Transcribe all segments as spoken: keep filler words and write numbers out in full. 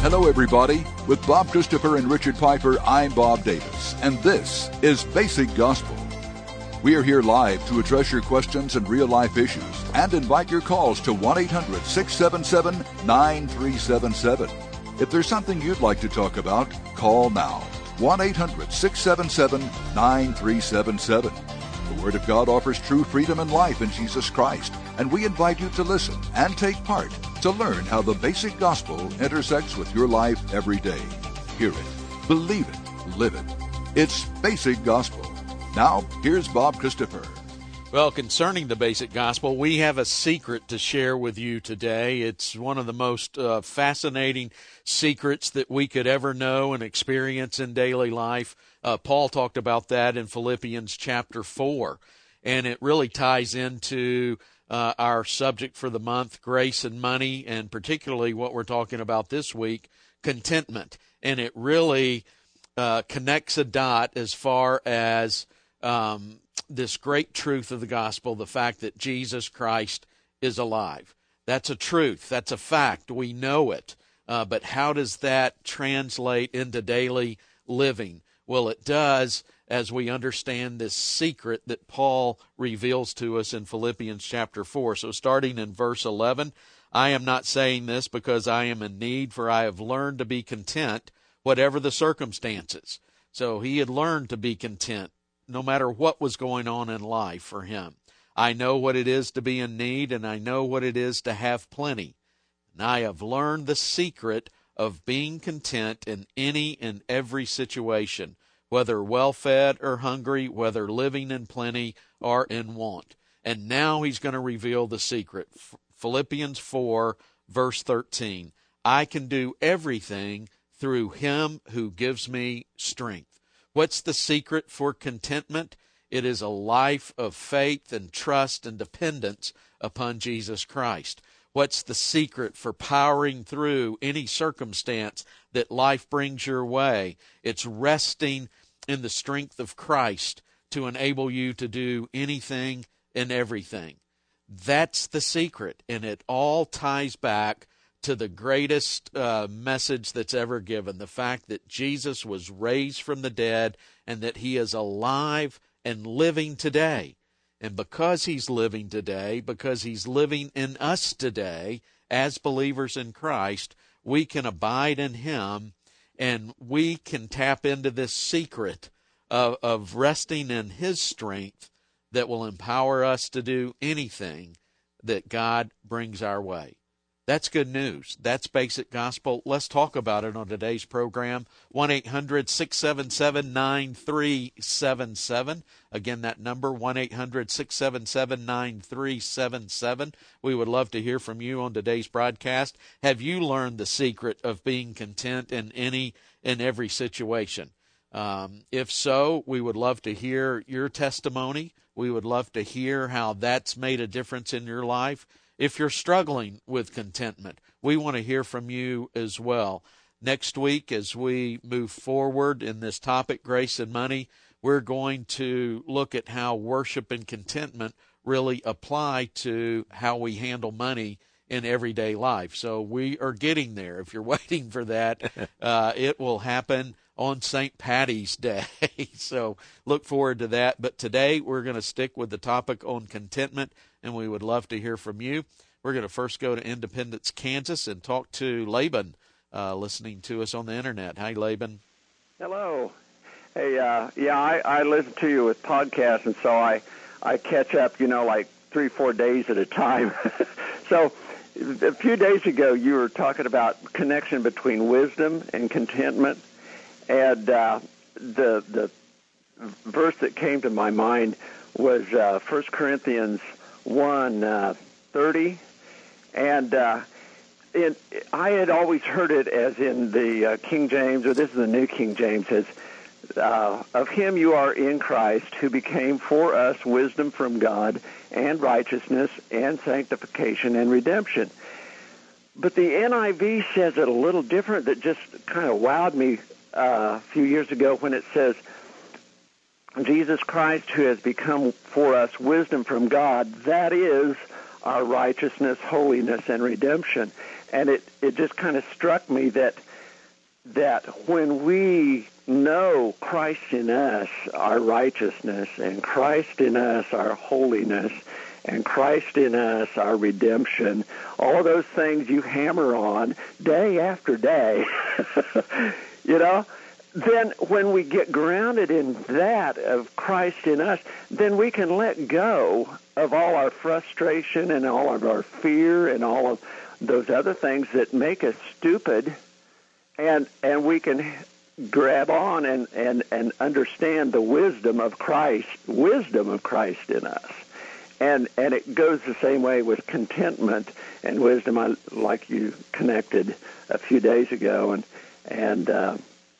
Hello, everybody. With Bob Christopher and Richard Piper, I'm Bob Davis, and this is Basic Gospel. We are here live to address your questions and real-life issues and invite your calls to one eight hundred six seven seven nine three seven seven. If there's something you'd like to talk about, call now. one eight hundred six seven seven nine three seven seven. The Word of God offers true freedom and life in Jesus Christ, and we invite you to listen and take part to learn how the basic gospel intersects with your life every day. Hear it, believe it, live it. It's Basic Gospel. Now, here's Bob Christopher. Well, concerning the basic gospel, we have a secret to share with you today. It's one of the most uh, fascinating secrets that we could ever know and experience in daily life. Uh, Paul talked about that in Philippians chapter four, and it really ties into uh, our subject for the month, grace and money, and particularly what we're talking about this week, contentment. And it really uh, connects a dot as far as um, this great truth of the gospel, the fact that Jesus Christ is alive. That's a truth. That's a fact. We know it. Uh, but how does that translate into daily living? Well, it does as we understand this secret that Paul reveals to us in Philippians chapter four. So starting in verse eleven, I am not saying this because I am in need, for I have learned to be content, whatever the circumstances. So he had learned to be content, no matter what was going on in life for him. I know what it is to be in need, and I know what it is to have plenty. And I have learned the secret of being content in any and every situation, whether well-fed or hungry, whether living in plenty or in want. And now he's going to reveal the secret. Philippians four, verse thirteen. I can do everything through him who gives me strength. What's the secret for contentment? It is a life of faith and trust and dependence upon Jesus Christ. What's the secret for powering through any circumstance that life brings your way? It's resting in the strength of Christ to enable you to do anything and everything. That's the secret, and it all ties back to the greatest uh, message that's ever given, the fact that Jesus was raised from the dead and that he is alive and living today. And because he's living today, because he's living in us today as believers in Christ, we can abide in him and we can tap into this secret of, of resting in his strength that will empower us to do anything that God brings our way. That's good news. That's basic gospel. Let's talk about it on today's program. one eight hundred six seven seven nine three seven seven. Again, that number, one eight hundred six seven seven nine three seven seven. We would love to hear from you on today's broadcast. Have you learned the secret of being content in any and every situation? Um, if so, we would love to hear your testimony. We would love to hear how that's made a difference in your life. If you're struggling with contentment, we want to hear from you as well. Next week, as we move forward in this topic, grace and money, we're going to look at how worship and contentment really apply to how we handle money in everyday life. So we are getting there. If you're waiting for that, uh, it will happen on Saint Patty's Day. So look forward to that. But today we're going to stick with the topic on contentment, and we would love to hear from you. We're going to first go to Independence, Kansas, and talk to Laban, uh, listening to us on the Internet. Hi, Laban. Hello. Hey, uh, yeah, I, I listen to you with podcasts, and so I, I catch up, you know, like three, four days at a time. So a few days ago, you were talking about connection between wisdom and contentment, and uh, the the verse that came to my mind was uh, First Corinthians one uh, thirty, and uh, it, I had always heard it as in the uh, King James, or this is the New King James, says, uh, of him you are in Christ, who became for us wisdom from God and righteousness and sanctification and redemption. But the N I V says it a little different, that just kind of wowed me uh, a few years ago when it says, Jesus Christ, who has become for us wisdom from God, that is our righteousness, holiness, and redemption. And it, it just kind of struck me that that when we know Christ in us, our righteousness, and Christ in us, our holiness, and Christ in us, our redemption, all those things you hammer on day after day, you know, then when we get grounded in that of Christ in us, then we can let go of all our frustration and all of our fear and all of those other things that make us stupid, and and we can grab on and, and, and understand the wisdom of Christ, wisdom of Christ in us. And and it goes the same way with contentment and wisdom, I, like you connected a few days ago, and and uh,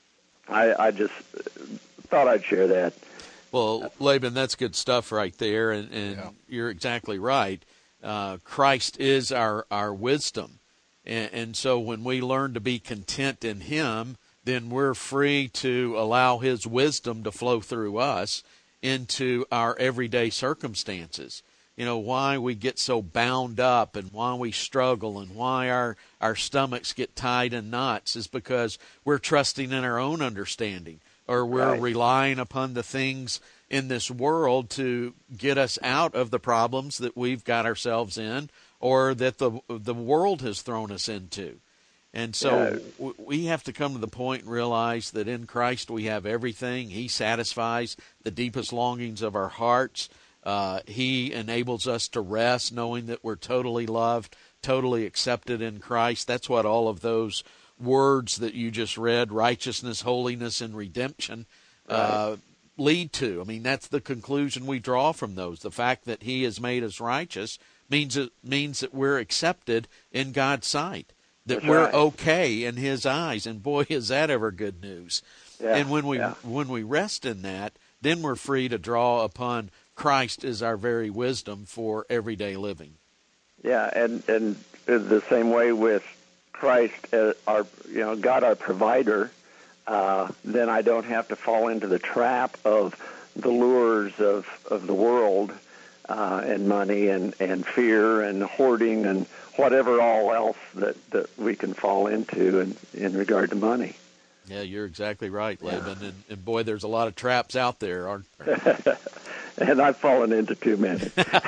I, I just thought I'd share that. Well, Laban, that's good stuff right there, and, and Yeah. you're exactly right. Uh, Christ is our, our wisdom, and, and so when we learn to be content in Him, then we're free to allow His wisdom to flow through us into our everyday circumstances. You know, why we get so bound up and why we struggle and why our, our stomachs get tied in knots is because we're trusting in our own understanding, or we're Right. relying upon the things in this world to get us out of the problems that we've got ourselves in or that the the world has thrown us into. And so Yeah. w- we have to come to the point and realize that in Christ we have everything. He satisfies the deepest longings of our hearts. Uh, he enables us to rest knowing that we're totally loved, totally accepted in Christ. That's what all of those words that you just read, righteousness, holiness, and redemption, uh, lead to. I mean, that's the conclusion we draw from those. The fact that He has made us righteous means it means that we're accepted in God's sight, that That's we're right. okay in His eyes. And boy, is that ever good news. Yeah, And when we yeah. when we rest in that, then we're free to draw upon Christ as our very wisdom for everyday living. Yeah, and and the same way with Christ, uh, our you know God, our provider. Uh, then I don't have to fall into the trap of the lures of, of the world uh, and money and, and fear and hoarding and whatever all else that, that we can fall into in, in regard to money. Yeah, you're exactly right, Laban. And, and boy, there's a lot of traps out there, aren't there? And I've fallen into too many.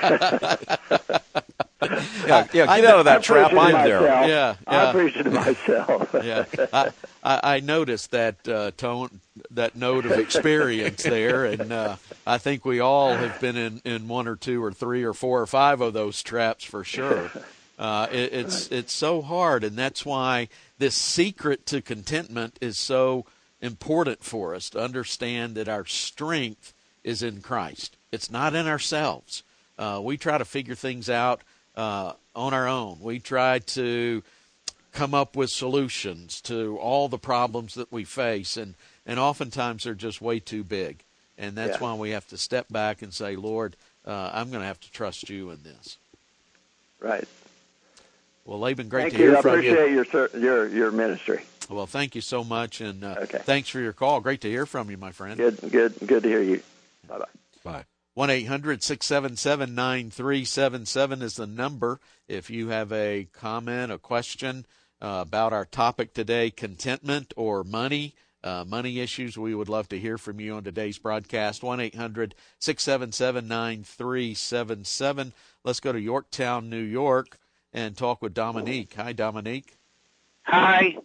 Yeah, yeah, I- get out of that I'm trap. preaching to I'm there. myself. Yeah, I'm yeah. preaching to myself. Yeah, I, I, I noticed that uh, tone, that note of experience there, and uh, I think we all have been in, in one or two or three or four or five of those traps for sure. Uh, it, it's it's so hard, and that's why this secret to contentment is so important for us to understand that our strength is in Christ. It's not in ourselves. Uh, we try to figure things out uh, on our own. We try to come up with solutions to all the problems that we face, and, and oftentimes they're just way too big. And that's Yeah. why we have to step back and say, Lord, uh, I'm going to have to trust you in this. Right. Well, Laban, great Thank to hear you. I from you. appreciate your ser- your your ministry. Well, thank you so much, and uh, Okay. thanks for your call. Great to hear from you, my friend. Good, good, good to hear you. Bye bye. Bye. one eight hundred six seven seven nine three seven seven is the number. If you have a comment, a question uh, about our topic today, contentment or money, uh, money issues, we would love to hear from you on today's broadcast. one eight hundred six seven seven nine three seven seven. Let's go to Yorktown, New York, and talk with Dominique. Hi, Dominique. Hi.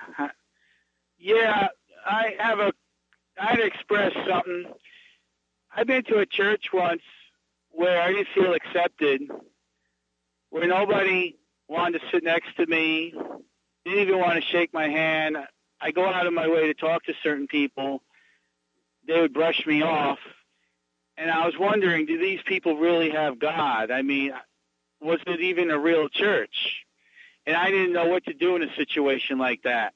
Yeah, I have a. I'd express something. I've been to a church once where I didn't feel accepted, where nobody wanted to sit next to me, didn't even want to shake my hand. I go out of my way to talk to certain people. They would brush me off. And I was wondering, do these people really have God? I mean, was it even a real church? And I didn't know what to do in a situation like that.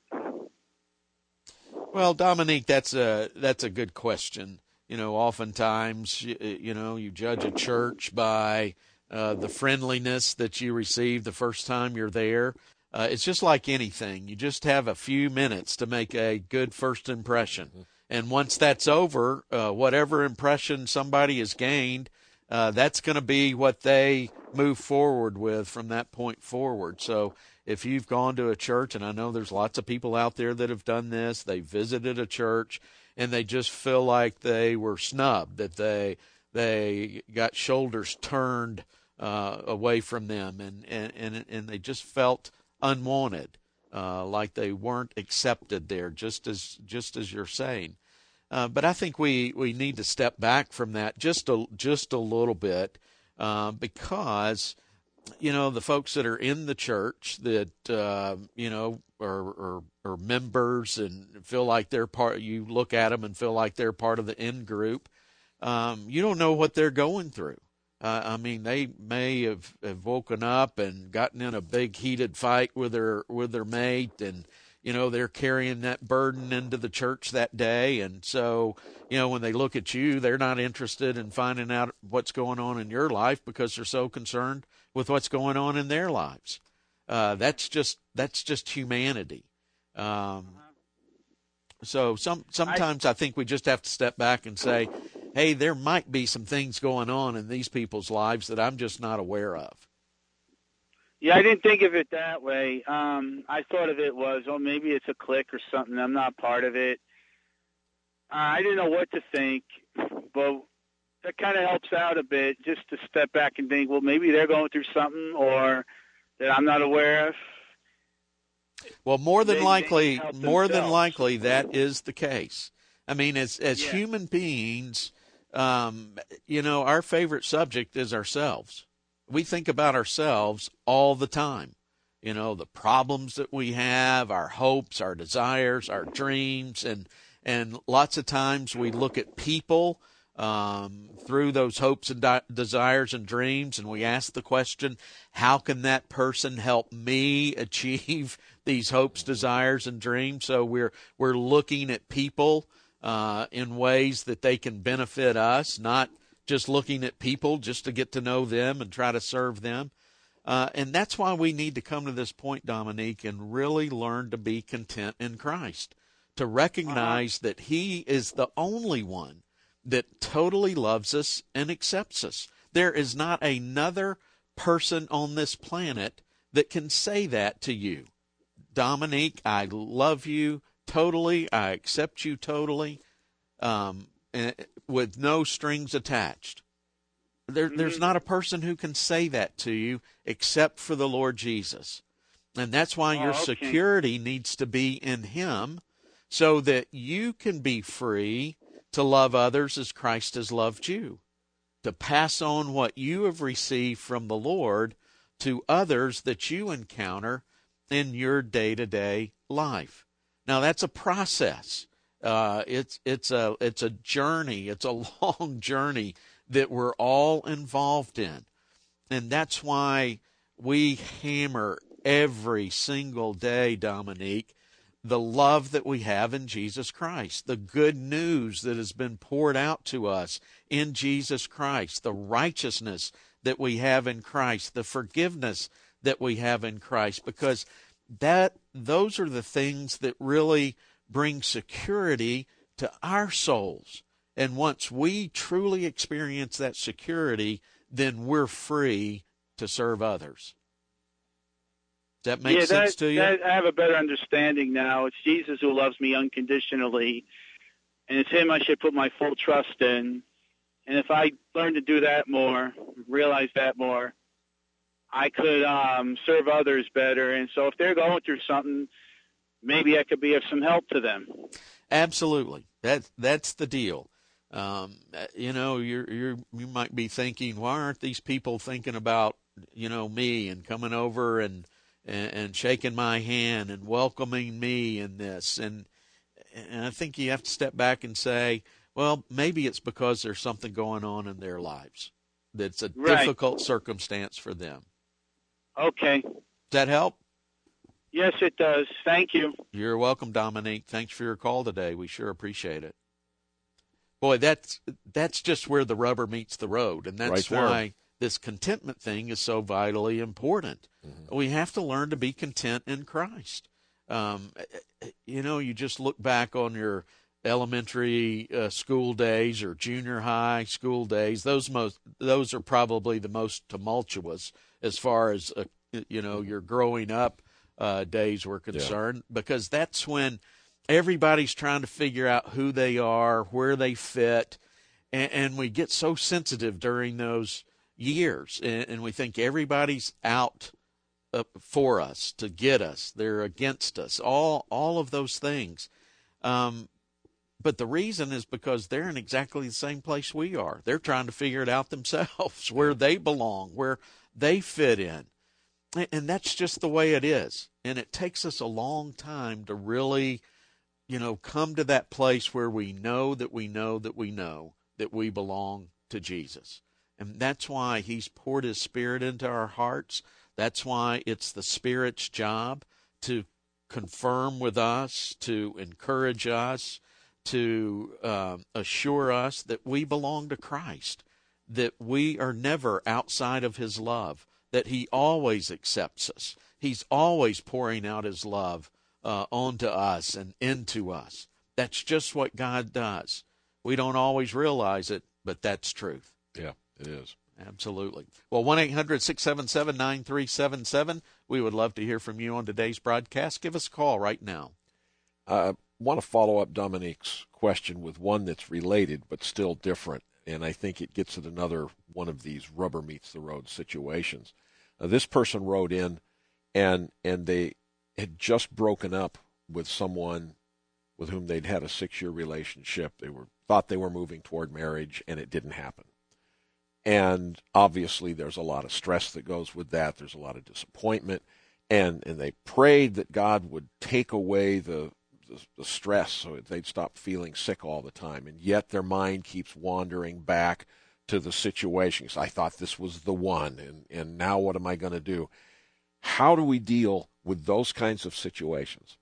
Well, Dominique, that's a that's a good question. You know, oftentimes, you, you know, you judge a church by uh, the friendliness that you receive the first time you're there. Uh, it's just like anything. You just have a few minutes to make a good first impression. Mm-hmm. And once that's over, uh, whatever impression somebody has gained, uh, that's going to be what they move forward with from that point forward. So if you've gone to a church, and I know there's lots of people out there that have done this, they visited a church and they just feel like they were snubbed, that they they got shoulders turned uh, away from them, and, and, and, and they just felt unwanted, uh, like they weren't accepted there, just as just as you're saying. Uh, but I think we, we need to step back from that just a, just a little bit, uh, because, you know, the folks that are in the church that, uh, you know, are, are, are members and feel like they're part, you look at them and feel like they're part of the in group. Um, you don't know what they're going through. Uh, I mean, they may have, have woken up and gotten in a big heated fight with their, with their mate, and, you know, they're carrying that burden into the church that day. And so, you know, when they look at you, they're not interested in finding out what's going on in your life because they're so concerned with what's going on in their lives. Uh, that's just, that's just humanity. Um, so some, sometimes I, I think we just have to step back and say, hey, there might be some things going on in these people's lives that I'm just not aware of. Yeah, I didn't think of it that way. Um, I thought of it was, oh, maybe it's a clique or something. I'm not part of it. Uh, I didn't know what to think, but that kind of helps out a bit, just to step back and think, well, maybe they're going through something or that I'm not aware of. Well, more than they, likely, they more than likely, that is the case. I mean, as as yeah. human beings, um, you know, our favorite subject is ourselves. We think about ourselves all the time. You know, the problems that we have, our hopes, our desires, our dreams, and and lots of times we look at people um, through those hopes and di- desires and dreams, and we ask the question, how can that person help me achieve these hopes, desires, and dreams? So we're we're looking at people uh, in ways that they can benefit us, not just looking at people just to get to know them and try to serve them. Uh, and that's why we need to come to this point, Dominique, and really learn to be content in Christ, to recognize uh-huh. that he is the only one that totally loves us and accepts us. There is not another person on this planet that can say that to you. Dominique, I love you totally. I accept you totally. Um, with no strings attached. There, there's not a person who can say that to you except for the Lord Jesus. And that's why oh, your okay. security needs to be in him, so that you can be free to love others as Christ has loved you, to pass on what you have received from the Lord to others that you encounter in your day-to-day life. Now, that's a process. Uh, it's it's a it's a journey. It's a long journey that we're all involved in, and that's why we hammer every single day, Dominique, the love that we have in Jesus Christ, the good news that has been poured out to us in Jesus Christ, the righteousness that we have in Christ, the forgiveness that we have in Christ, because that those are the things that really bring security to our souls. And once we truly experience that security, then we're free to serve others. Does that make yeah, sense that, to you? That, I have a better understanding now. It's Jesus who loves me unconditionally, and it's him I should put my full trust in. And if I learn to do that more, realize that more, I could um, serve others better. And so if they're going through something, maybe I could be of some help to them. Absolutely. That, that's the deal. Um, you know, you're, you're, you might be thinking, why aren't these people thinking about, you know, me and coming over and, and, and shaking my hand and welcoming me in this? And, and I think you have to step back and say, well, maybe it's because there's something going on in their lives that's a right. difficult circumstance for them. Okay. Does that help? Yes, it does. Thank you. You're welcome, Dominique. Thanks for your call today. We sure appreciate it. Boy, that's that's just where the rubber meets the road, and that's right why this contentment thing is so vitally important. Mm-hmm. We have to learn to be content in Christ. Um, you know, you just look back on your elementary uh, school days or junior high school days, those most those are probably the most tumultuous as far as uh, you know your growing up uh, days were concerned, yeah. because that's when everybody's trying to figure out who they are, where they fit, and, and we get so sensitive during those years, and, and we think everybody's out uh, for us, to get us, they're against us, all all of those things. Um, but the reason is because they're in exactly the same place we are. They're trying to figure it out themselves, where they belong, where they fit in. And that's just the way it is. And it takes us a long time to really, you know, come to that place where we know that we know that we know that we belong to Jesus. And that's why he's poured his Spirit into our hearts. That's why it's the Spirit's job to confirm with us, to encourage us, to uh, assure us that we belong to Christ, that we are never outside of his love, that he always accepts us. He's always pouring out his love uh, onto us and into us. That's just what God does. We don't always realize it, but that's truth. Yeah, it is. Absolutely. Well, one eight hundred six seven seven nine three seven seven. We would love to hear from you on today's broadcast. Give us a call right now. I want to follow up Dominique's question with one that's related but still different, and I think it gets at another one of these rubber meets the road situations. Uh, this person wrote in, and and they had just broken up with someone with whom they'd had a six-year relationship. They were thought they were moving toward marriage, and it didn't happen. And obviously there's a lot of stress that goes with that. There's a lot of disappointment. And and they prayed that God would take away the, the, the stress so that they'd stop feeling sick all the time. And yet their mind keeps wandering back to the situation. So I thought this was the one, and, and now what am I going to do? How do we deal with those kinds of situations?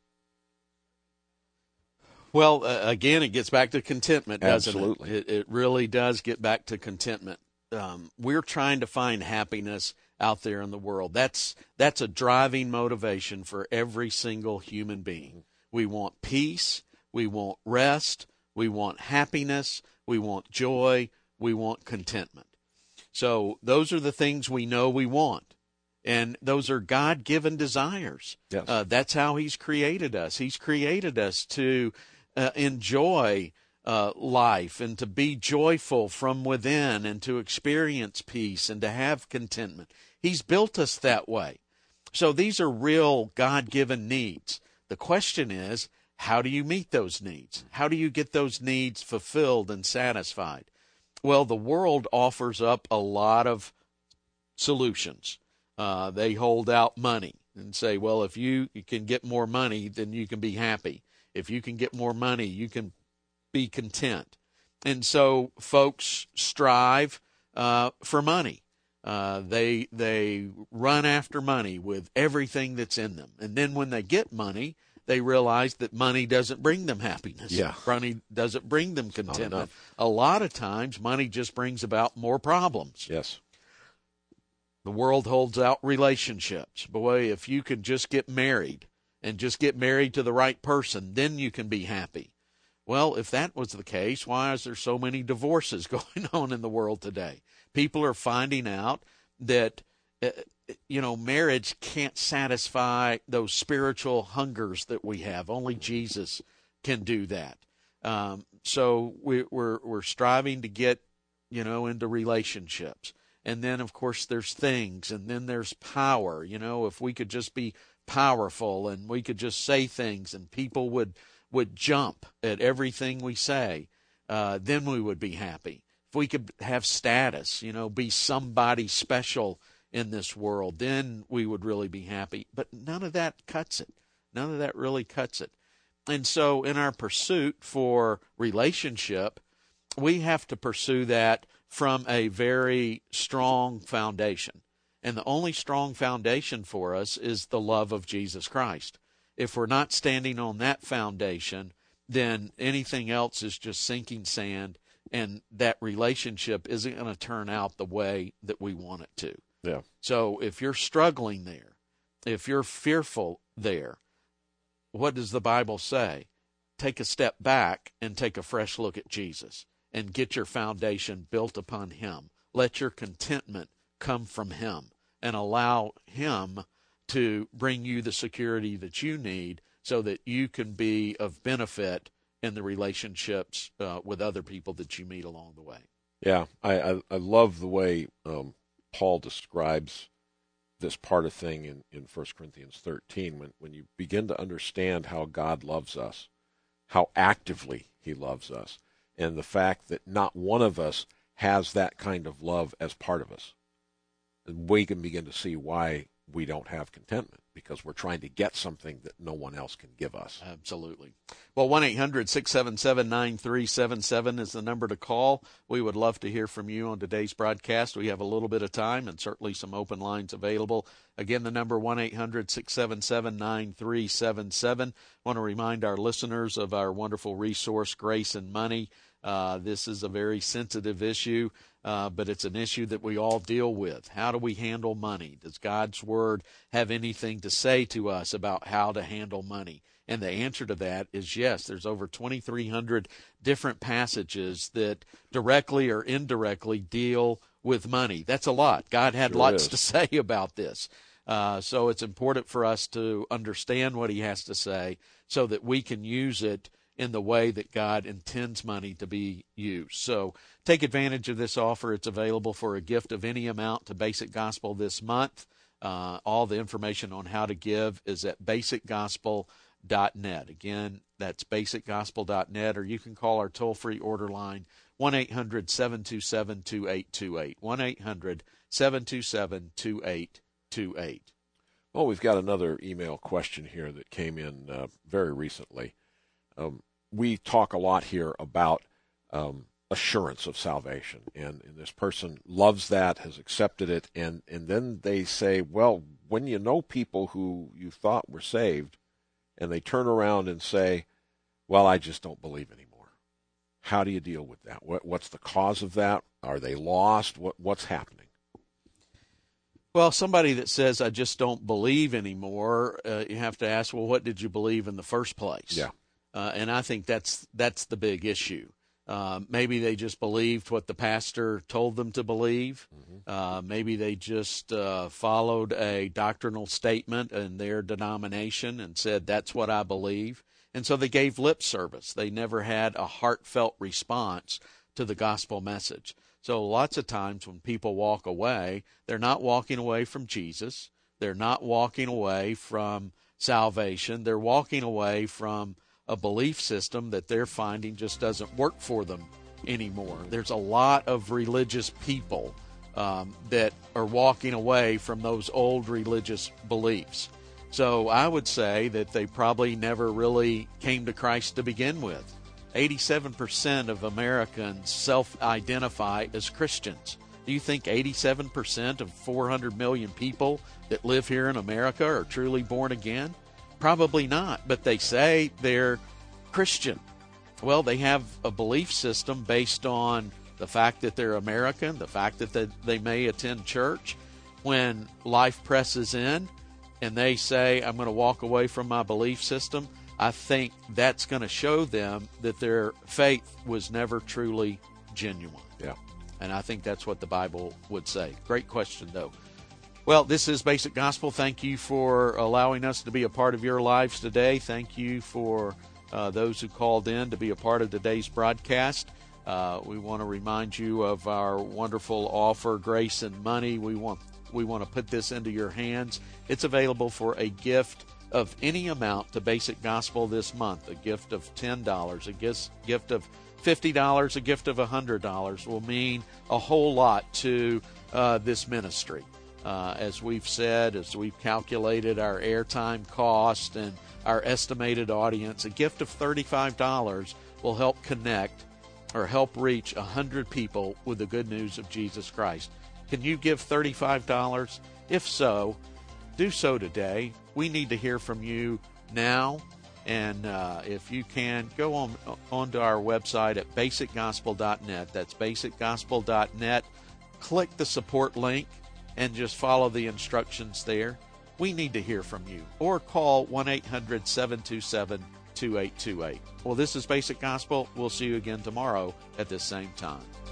Well, uh, again, it gets back to contentment, doesn't Absolutely. it? It, it really does get back to contentment. Um, we're trying to find happiness out there in the world. That's that's a driving motivation for every single human being. We want peace. We want rest. We want happiness. We want joy. We want contentment. So those are the things we know we want. And those are God-given desires. Yes. Uh, that's how he's created us. He's created us to uh, enjoy Uh, life and to be joyful from within and to experience peace and to have contentment. He's built us that way. So these are real God-given needs. The question is, how do you meet those needs? How do you get those needs fulfilled and satisfied? Well, the world offers up a lot of solutions. Uh, they hold out money and say, well, if you, you can get more money, then you can be happy. If you can get more money, you can be content. And so folks strive uh, for money. Uh, they they run after money with everything that's in them. And then when they get money, they realize that money doesn't bring them happiness. Yeah. Money doesn't bring them contentment. A lot of times, money just brings about more problems. Yes. The world holds out relationships. Boy, if you could just get married and just get married to the right person, then you can be happy. Well, if that was the case, why is there so many divorces going on in the world today? People are finding out that, uh, you know, marriage can't satisfy those spiritual hungers that we have. Only Jesus can do that. Um, so we, we're we're striving to get, you know, into relationships. And then, of course, there's things, and then there's power. You know, if we could just be powerful and we could just say things and people would would jump at everything we say, uh, then we would be happy. If we could have status, you know, be somebody special in this world, then we would really be happy. But none of that cuts it. None of that really cuts it. And so in our pursuit for relationship, we have to pursue that from a very strong foundation. And the only strong foundation for us is the love of Jesus Christ. If we're not standing on that foundation, then anything else is just sinking sand, and that relationship isn't going to turn out the way that we want it to. Yeah. So if you're struggling there, if you're fearful there, what does the Bible say? take a step back and take a fresh look at Jesus and get your foundation built upon him. Let your contentment come from him and allow him to bring you the security that you need so that you can be of benefit in the relationships uh, with other people that you meet along the way. Yeah, I, I, I love the way um, Paul describes this part of thing in, in First Corinthians thirteen. When, when you begin to understand how God loves us, how actively he loves us, and the fact that not one of us has that kind of love as part of us, we can begin to see why we don't have contentment, because we're trying to get something that no one else can give us. Absolutely. Well, one eight hundred six seven seven nine three seven seven is the number to call. We would love to hear from you on today's broadcast. We have a little bit of time and certainly some open lines available. Again, the number one eight hundred six seven seven nine three seven seven. I want to remind our listeners of our wonderful resource, Grace and Money. Uh, this is a very sensitive issue, uh, but it's an issue that we all deal with. How do we handle money? Does God's Word have anything to say to us about how to handle money? And the answer to that is yes. There's over twenty-three hundred different passages that directly or indirectly deal with money. That's a lot. God had Sure lots is. to say about this. Uh, so it's important for us to understand what he has to say so that we can use it in the way that God intends money to be used. So take advantage of this offer. It's available for a gift of any amount to Basic Gospel this month. Uh, all the information on how to give is at basic gospel dot net. Again, that's basic gospel dot net, or you can call our toll-free order line, one eight hundred seven two seven two eight two eight, one eight hundred seven two seven two eight two eight. Well, we've got another email question here that came in uh, very recently. Um, we talk a lot here about um, assurance of salvation, and, and this person loves that, has accepted it, and, and then they say, well, when you know people who you thought were saved, and they turn around and say, well, I just don't believe anymore. How do you deal with that? What, what's the cause of that? Are they lost? What, what's happening? Well, somebody that says, I just don't believe anymore, uh, you have to ask, well, what did you believe in the first place? Yeah. Uh, and I think that's that's the big issue. Uh, maybe they just believed what the pastor told them to believe. Mm-hmm. Uh, maybe they just uh, followed a doctrinal statement in their denomination and said, that's what I believe. And so they gave lip service. They never had a heartfelt response to the gospel message. So lots of times when people walk away, they're not walking away from Jesus. They're not walking away from salvation. They're walking away from a belief system that they're finding just doesn't work for them anymore. There's a lot of religious people um, that are walking away from those old religious beliefs. So I would say that they probably never really came to Christ to begin with. eighty-seven percent of Americans self-identify as Christians. Do you think eighty-seven percent of four hundred million people that live here in America are truly born again? Probably not, but they say they're Christian. Well, they have a belief system based on the fact that they're American, the fact that they, they may attend church. When life presses in and they say, I'm going to walk away from my belief system, I think that's going to show them that their faith was never truly genuine. Yeah. And I think that's what the Bible would say. Great question, though. Well, this is Basic Gospel. Thank you for allowing us to be a part of your lives today. Thank you for uh, those who called in to be a part of today's broadcast. Uh, we want to remind you of our wonderful offer, Grace and Money. We want we want to put this into your hands. It's available for a gift of any amount to Basic Gospel this month. A gift of ten dollars, a gift gift of fifty dollars, a gift of one hundred dollars will mean a whole lot to uh, this ministry. Uh, as we've said, as we've calculated our airtime cost and our estimated audience, a gift of thirty-five dollars will help connect or help reach one hundred people with the good news of Jesus Christ. Can you give thirty-five dollars? If so, do so today. We need to hear from you now. And uh, if you can, go on onto our website at basic gospel dot net. That's basic gospel dot net. Click the support link and just follow the instructions there. We need to hear from you. Or call one eight hundred seven two seven two eight two eight. Well, this is Basic Gospel. We'll see you again tomorrow at this same time.